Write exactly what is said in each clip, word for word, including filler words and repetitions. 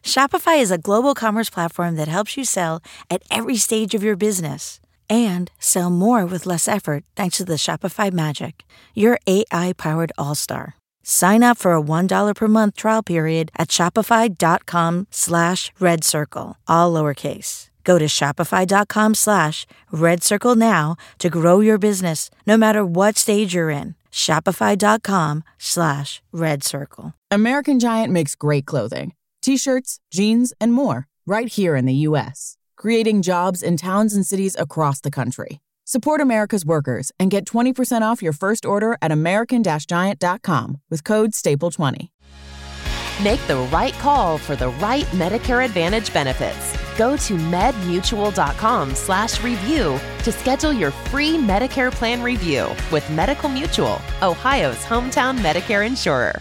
Shopify is a global commerce platform that helps you sell at every stage of your business and sell more with less effort thanks to the Shopify Magic, your A I-powered all-star. Sign up for a one dollar per month trial period at shopify.com slash red circle, all lowercase. Go to shopify.com slash red circle now to grow your business no matter what stage you're in. Shopify.com slash red circle. American Giant makes great clothing, t-shirts, jeans, and more right here in the U S, creating jobs in towns and cities across the country. Support America's workers and get twenty percent off your first order at american giant dot com with code staple twenty. Make the right call for the right Medicare Advantage benefits. Go to medmutual.com slash review to schedule your free Medicare plan review with Medical Mutual, Ohio's hometown Medicare insurer.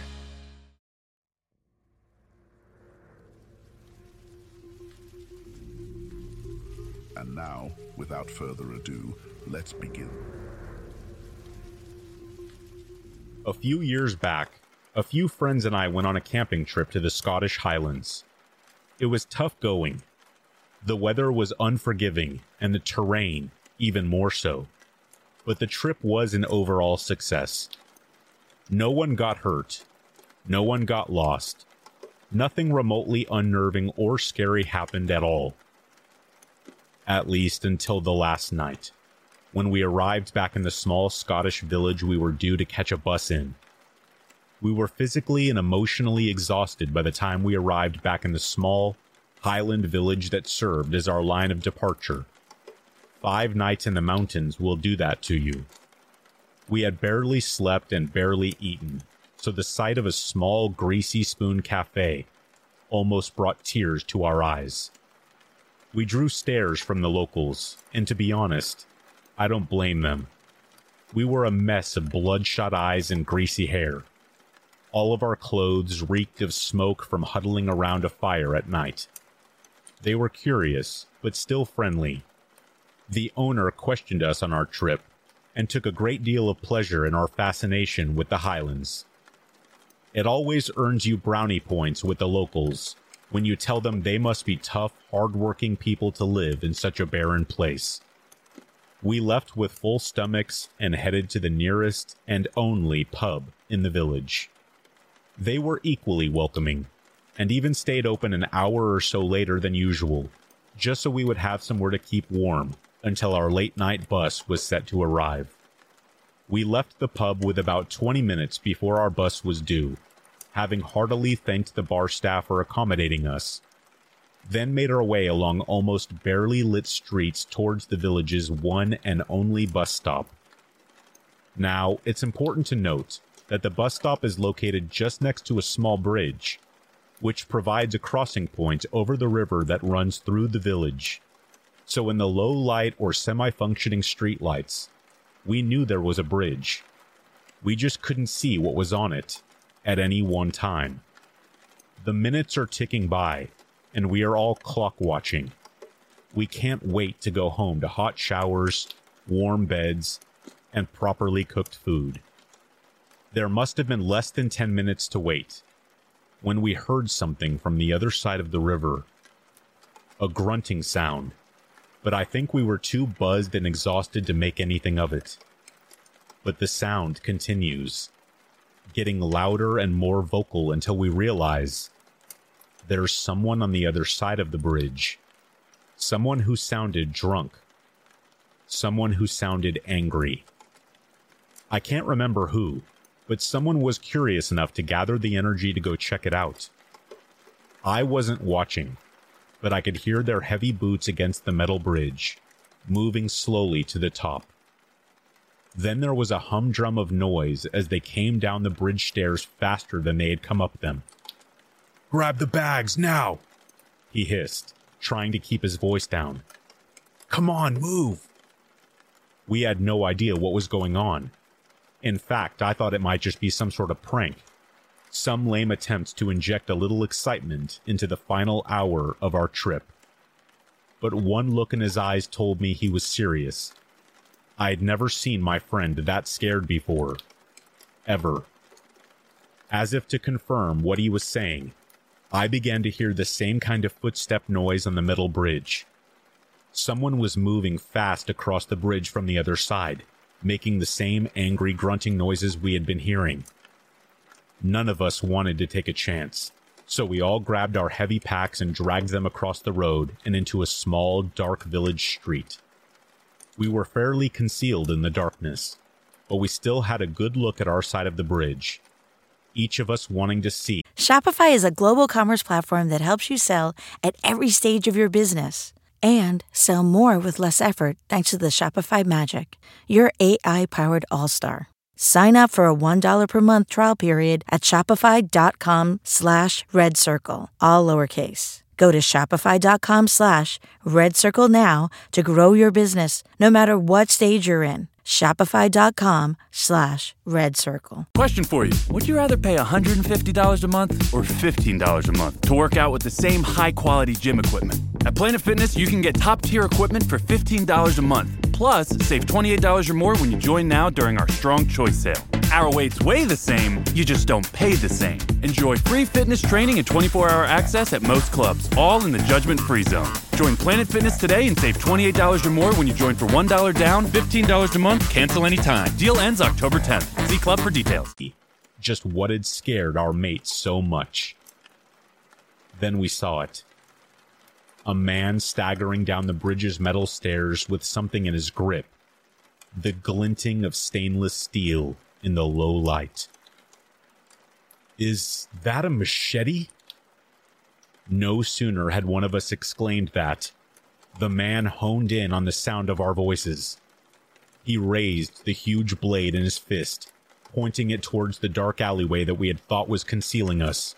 And now, without further ado, let's begin. A few years back, a few friends and I went on a camping trip to the Scottish Highlands. It was tough going. The weather was unforgiving, and the terrain even more so. But the trip was an overall success. No one got hurt. No one got lost. Nothing remotely unnerving or scary happened at all. At least until the last night, when we arrived back in the small Scottish village we were due to catch a bus in. We were physically and emotionally exhausted by the time we arrived back in the small Highland village that served as our line of departure. Five nights in the mountains will do that to you. We had barely slept and barely eaten, so the sight of a small Greasy Spoon cafe almost brought tears to our eyes. We drew stares from the locals, and to be honest, I don't blame them. We were a mess of bloodshot eyes and greasy hair. All of our clothes reeked of smoke from huddling around a fire at night. They were curious, but still friendly. The owner questioned us on our trip, and took a great deal of pleasure in our fascination with the Highlands. It always earns you brownie points with the locals when you tell them they must be tough, hard-working people to live in such a barren place. We left with full stomachs and headed to the nearest and only pub in the village. They were equally welcoming, and even stayed open an hour or so later than usual, just so we would have somewhere to keep warm until our late-night bus was set to arrive. We left the pub with about twenty minutes before our bus was due, having heartily thanked the bar staff for accommodating us, then made our way along almost barely lit streets towards the village's one and only bus stop. Now, it's important to note that the bus stop is located just next to a small bridge, which provides a crossing point over the river that runs through the village. So in the low light or semi-functioning streetlights, we knew there was a bridge. We just couldn't see what was on it at any one time. The minutes are ticking by, and we are all clock watching. We can't wait to go home to hot showers, warm beds, and properly cooked food. There must have been less than ten minutes to wait when we heard something from the other side of the river. A grunting sound, but I think we were too buzzed and exhausted to make anything of it. But the sound continues, getting louder and more vocal until we realize there's someone on the other side of the bridge. Someone who sounded drunk. Someone who sounded angry. I can't remember who, but someone was curious enough to gather the energy to go check it out. I wasn't watching, but I could hear their heavy boots against the metal bridge, moving slowly to the top. Then there was a humdrum of noise as they came down the bridge stairs faster than they had come up them. "Grab the bags, now!" he hissed, trying to keep his voice down. "Come on, move!" We had no idea what was going on. In fact, I thought it might just be some sort of prank, some lame attempt to inject a little excitement into the final hour of our trip. But one look in his eyes told me he was serious. I had never seen my friend that scared before. Ever. As if to confirm what he was saying, I began to hear the same kind of footstep noise on the metal bridge. Someone was moving fast across the bridge from the other side, making the same angry grunting noises we had been hearing. None of us wanted to take a chance, so we all grabbed our heavy packs and dragged them across the road and into a small, dark village street. We were fairly concealed in the darkness, but we still had a good look at our side of the bridge, each of us wanting to see. Shopify is a global commerce platform that helps you sell at every stage of your business and sell more with less effort thanks to the Shopify Magic, your A I-powered all-star. Sign up for a one dollar per month trial period at shopify.com slash red circle, all lowercase. Go to shopify.com slash red circle now to grow your business no matter what stage you're in. Shopify.com slash red circle. Question for you. Would you rather pay one hundred fifty dollars a month or fifteen dollars a month to work out with the same high-quality gym equipment? At Planet Fitness, you can get top-tier equipment for fifteen dollars a month. Plus, save twenty-eight dollars or more when you join now during our Strong Choice sale. Our weights weigh the same, you just don't pay the same. Enjoy free fitness training and twenty-four hour access at most clubs, all in the judgment-free zone. Join Planet Fitness today and save twenty-eight dollars or more when you join for one dollar down, fifteen dollars a month, cancel anytime. Deal ends October tenth. See club for details. Just what had scared our mates so much. Then we saw it. A man staggering down the bridge's metal stairs with something in his grip. The glinting of stainless steel in the low light. Is that a machete? No sooner had one of us exclaimed that, the man honed in on the sound of our voices. He raised the huge blade in his fist, pointing it towards the dark alleyway that we had thought was concealing us.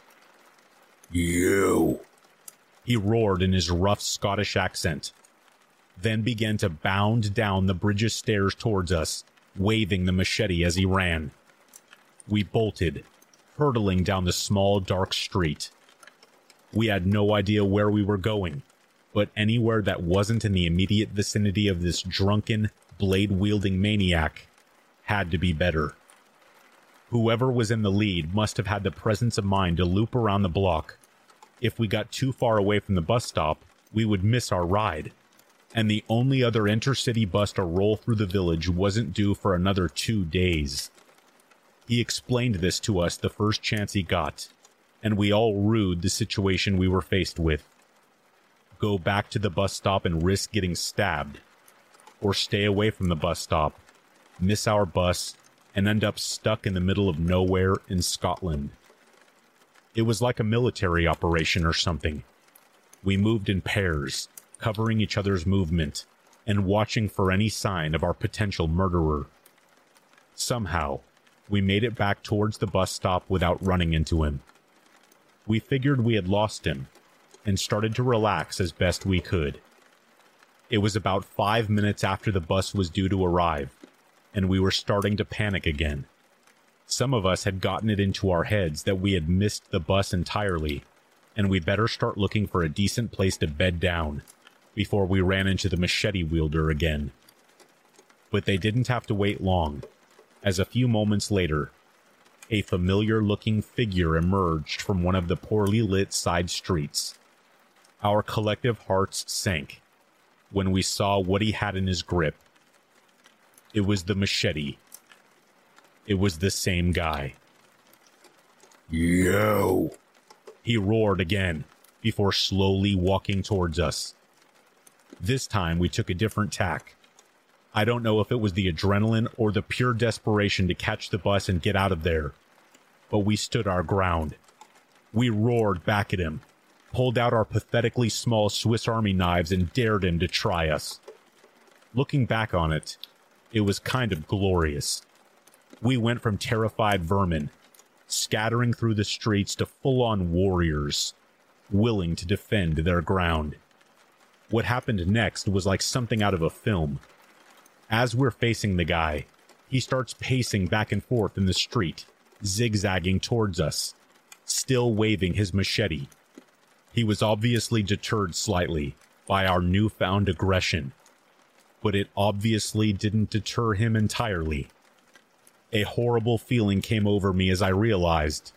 You! He roared in his rough Scottish accent, then began to bound down the bridge's stairs towards us, waving the machete as he ran. We bolted, hurtling down the small, dark street. We had no idea where we were going, but anywhere that wasn't in the immediate vicinity of this drunken, blade-wielding maniac had to be better. Whoever was in the lead must have had the presence of mind to loop around the block. If we got too far away from the bus stop, we would miss our ride, and the only other intercity bus to roll through the village wasn't due for another two days. He explained this to us the first chance he got, and we all rued the situation we were faced with. Go back to the bus stop and risk getting stabbed, or stay away from the bus stop, miss our bus, and end up stuck in the middle of nowhere in Scotland. It was like a military operation or something. We moved in pairs, covering each other's movement, and watching for any sign of our potential murderer. Somehow, we made it back towards the bus stop without running into him. We figured we had lost him, and started to relax as best we could. It was about five minutes after the bus was due to arrive, and we were starting to panic again. Some of us had gotten it into our heads that we had missed the bus entirely, and we better start looking for a decent place to bed down before we ran into the machete wielder again. But they didn't have to wait long, as a few moments later, a familiar-looking figure emerged from one of the poorly lit side streets. Our collective hearts sank when we saw what he had in his grip. It was the machete. It was the same guy. Yo! He roared again, before slowly walking towards us. This time we took a different tack. I don't know if it was the adrenaline or the pure desperation to catch the bus and get out of there, but we stood our ground. We roared back at him, pulled out our pathetically small Swiss Army knives and dared him to try us. Looking back on it, it was kind of glorious. We went from terrified vermin, scattering through the streets, to full-on warriors, willing to defend their ground. What happened next was like something out of a film. As we're facing the guy, he starts pacing back and forth in the street, zigzagging towards us, still waving his machete. He was obviously deterred slightly by our newfound aggression, but it obviously didn't deter him entirely. A horrible feeling came over me as I realized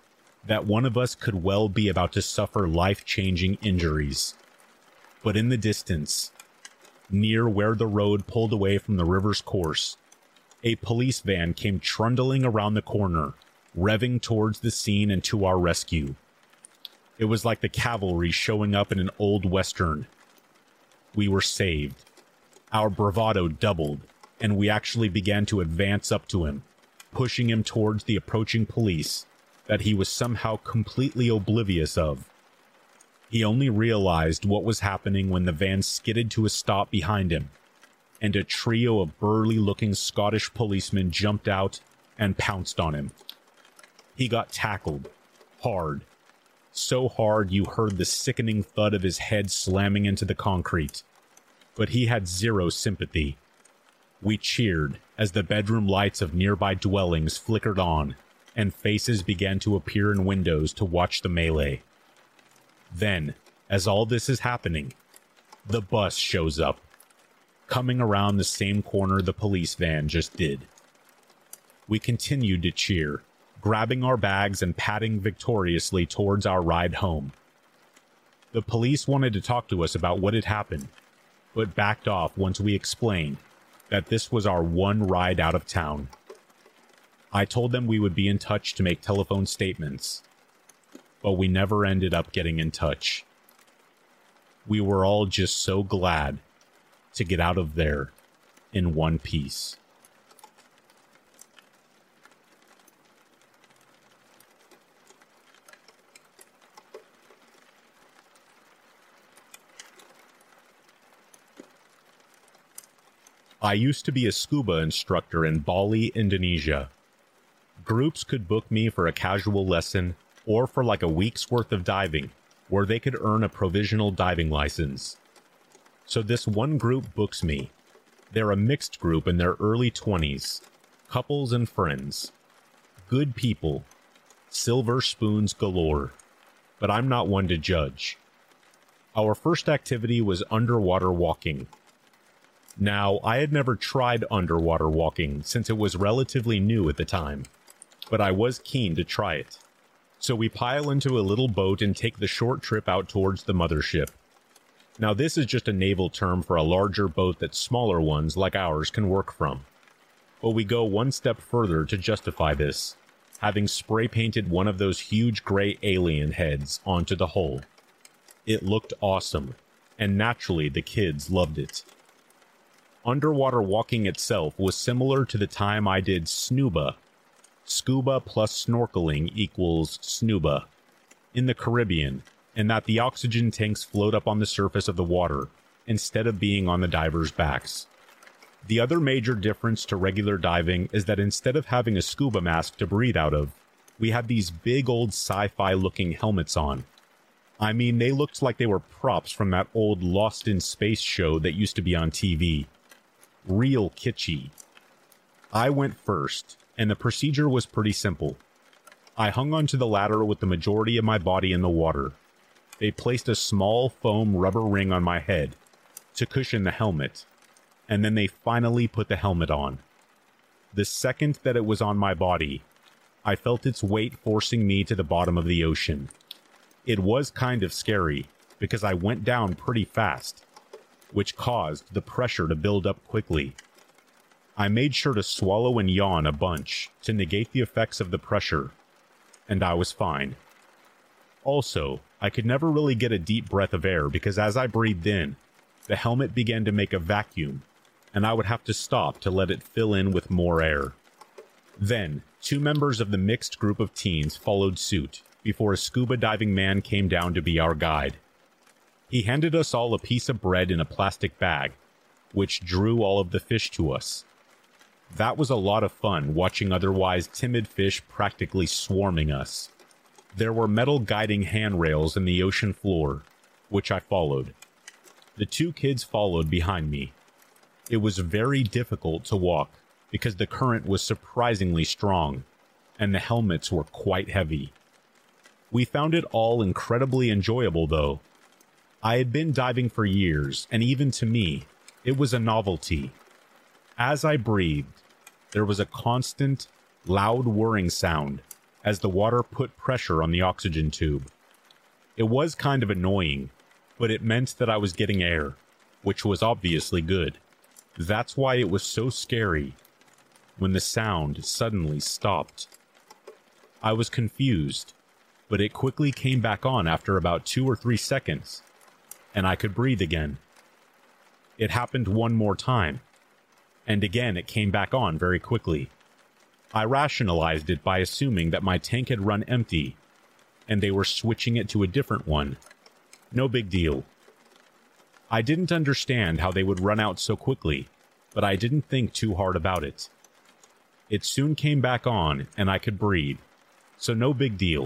that one of us could well be about to suffer life-changing injuries. But in the distance, near where the road pulled away from the river's course, a police van came trundling around the corner, revving towards the scene and to our rescue. It was like the cavalry showing up in an old western. We were saved. Our bravado doubled, and we actually began to advance up to him, pushing him towards the approaching police that he was somehow completely oblivious of. He only realized what was happening when the van skidded to a stop behind him, and a trio of burly-looking Scottish policemen jumped out and pounced on him. He got tackled, hard, so hard you heard the sickening thud of his head slamming into the concrete. But he had zero sympathy. We cheered as the bedroom lights of nearby dwellings flickered on, and faces began to appear in windows to watch the melee. Then, as all this is happening, the bus shows up, coming around the same corner the police van just did. We continued to cheer, grabbing our bags and padding victoriously towards our ride home. The police wanted to talk to us about what had happened, but backed off once we explained that this was our one ride out of town. I told them we would be in touch to make telephone statements, but we never ended up getting in touch. We were all just so glad to get out of there in one piece. I used to be a scuba instructor in Bali, Indonesia. Groups could book me for a casual lesson or for like a week's worth of diving, where they could earn a provisional diving license. So this one group books me. They're a mixed group in their early twenties, couples and friends. Good people, silver spoons galore, but I'm not one to judge. Our first activity was underwater walking. Now, I had never tried underwater walking since it was relatively new at the time, but I was keen to try it. So we pile into a little boat and take the short trip out towards the mothership. Now, this is just a naval term for a larger boat that smaller ones like ours can work from. But we go one step further to justify this, having spray-painted one of those huge gray alien heads onto the hull. It looked awesome, and naturally the kids loved it. Underwater walking itself was similar to the time I did snuba. Scuba plus snorkeling equals snuba in the Caribbean, and that the oxygen tanks float up on the surface of the water instead of being on the divers' backs. The other major difference to regular diving is that instead of having a scuba mask to breathe out of, we had these big old sci-fi looking helmets on. I mean, they looked like they were props from that old Lost in Space show that used to be on T V. Real kitschy. I went first, and the procedure was pretty simple. I hung onto the ladder with the majority of my body in the water. They placed a small foam rubber ring on my head to cushion the helmet, and then they finally put the helmet on. The second that it was on my body, I felt its weight forcing me to the bottom of the ocean. It was kind of scary, because I went down pretty fast, which caused the pressure to build up quickly. I made sure to swallow and yawn a bunch to negate the effects of the pressure, and I was fine. Also, I could never really get a deep breath of air because as I breathed in, the helmet began to make a vacuum, and I would have to stop to let it fill in with more air. Then, two members of the mixed group of teens followed suit before a scuba diving man came down to be our guide. He handed us all a piece of bread in a plastic bag, which drew all of the fish to us. That was a lot of fun, watching otherwise timid fish practically swarming us. There were metal guiding handrails in the ocean floor, which I followed. The two kids followed behind me. It was very difficult to walk, because the current was surprisingly strong, and the helmets were quite heavy. We found it all incredibly enjoyable, though. I had been diving for years, and even to me, it was a novelty. As I breathed, there was a constant, loud whirring sound, as the water put pressure on the oxygen tube. It was kind of annoying, but it meant that I was getting air, which was obviously good. That's why it was so scary when the sound suddenly stopped. I was confused, but it quickly came back on after about two or three seconds, and I could breathe again. It happened one more time, and again it came back on very quickly. I rationalized it by assuming that my tank had run empty, and they were switching it to a different one. No big deal. I didn't understand how they would run out so quickly, but I didn't think too hard about it. It soon came back on, and I could breathe, so no big deal.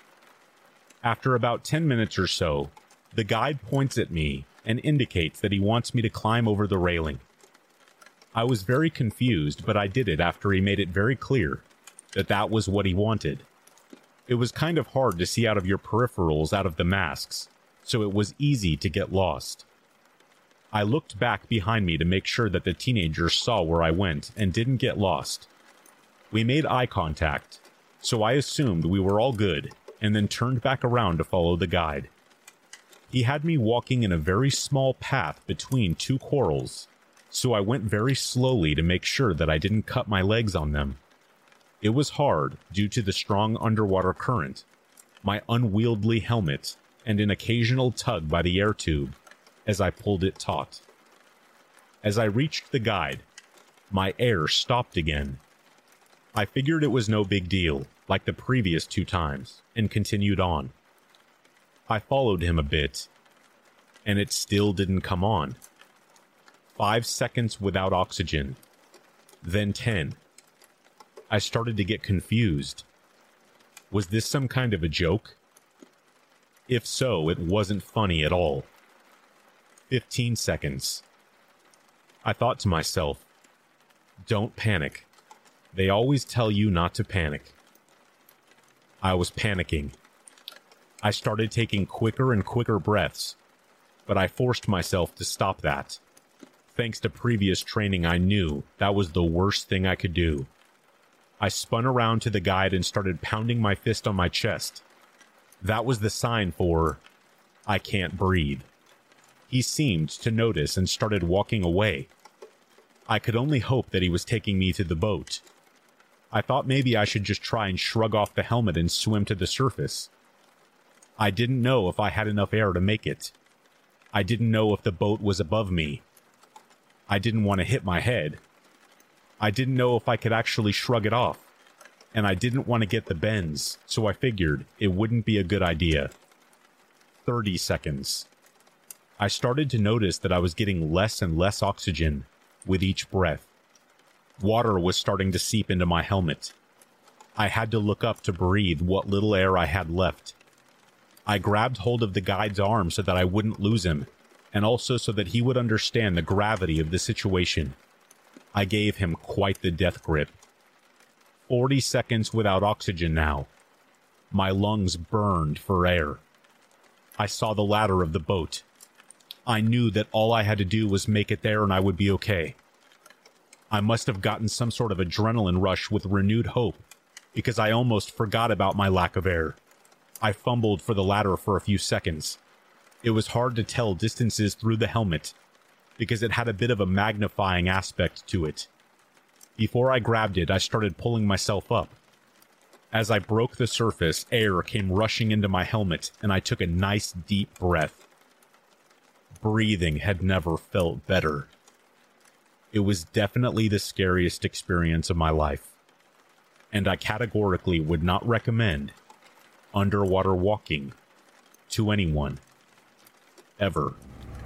After about ten minutes or so, the guide points at me and indicates that he wants me to climb over the railing. I was very confused, but I did it after he made it very clear that that was what he wanted. It was kind of hard to see out of your peripherals out of the masks, so it was easy to get lost. I looked back behind me to make sure that the teenagers saw where I went and didn't get lost. We made eye contact, so I assumed we were all good, and then turned back around to follow the guide. He had me walking in a very small path between two corals, so I went very slowly to make sure that I didn't cut my legs on them. It was hard due to the strong underwater current, my unwieldy helmet, and an occasional tug by the air tube as I pulled it taut. As I reached the guide, my air stopped again. I figured it was no big deal, like the previous two times, and continued on. I followed him a bit, and it still didn't come on. Five seconds without oxygen, then ten. I started to get confused. Was this some kind of a joke? If so, it wasn't funny at all. Fifteen seconds. I thought to myself, don't panic. They always tell you not to panic. I was panicking. I started taking quicker and quicker breaths, but I forced myself to stop that. Thanks to previous training, I knew that was the worst thing I could do. I spun around to the guide and started pounding my fist on my chest. That was the sign for, I can't breathe. He seemed to notice and started walking away. I could only hope that he was taking me to the boat. I thought maybe I should just try and shrug off the helmet and swim to the surface. I didn't know if I had enough air to make it. I didn't know if the boat was above me. I didn't want to hit my head. I didn't know if I could actually shrug it off. And I didn't want to get the bends, so I figured it wouldn't be a good idea. Thirty seconds. I started to notice that I was getting less and less oxygen with each breath. Water was starting to seep into my helmet. I had to look up to breathe what little air I had left. I grabbed hold of the guide's arm so that I wouldn't lose him, and also so that he would understand the gravity of the situation. I gave him quite the death grip. Forty seconds without oxygen now. My lungs burned for air. I saw the ladder of the boat. I knew that all I had to do was make it there and I would be okay. I must have gotten some sort of adrenaline rush with renewed hope, because I almost forgot about my lack of air. I fumbled for the ladder for a few seconds. It was hard to tell distances through the helmet, because it had a bit of a magnifying aspect to it. Before I grabbed it, I started pulling myself up. As I broke the surface, air came rushing into my helmet, and I took a nice deep breath. Breathing had never felt better. It was definitely the scariest experience of my life, and I categorically would not recommend underwater walking to anyone, ever.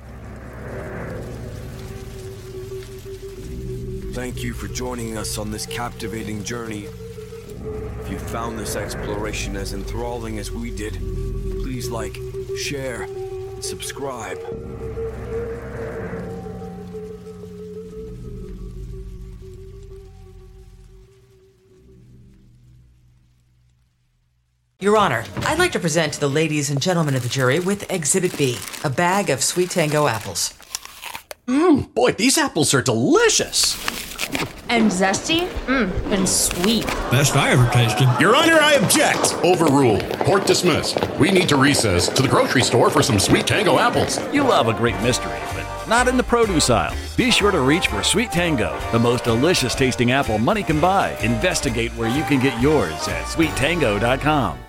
Thank you for joining us on this captivating journey. If you found this exploration as enthralling as we did, please like, share, and subscribe. Your Honor, I'd like to present to the ladies and gentlemen of the jury with Exhibit B, a bag of Sweet Tango apples. Mmm, boy, these apples are delicious. And zesty? Mmm, and sweet. Best I ever tasted. Your Honor, I object! Overruled. Court dismissed. We need to recess to the grocery store for some Sweet Tango apples. You love a great mystery, but not in the produce aisle. Be sure to reach for Sweet Tango, the most delicious tasting apple money can buy. Investigate where you can get yours at sweet tango dot com.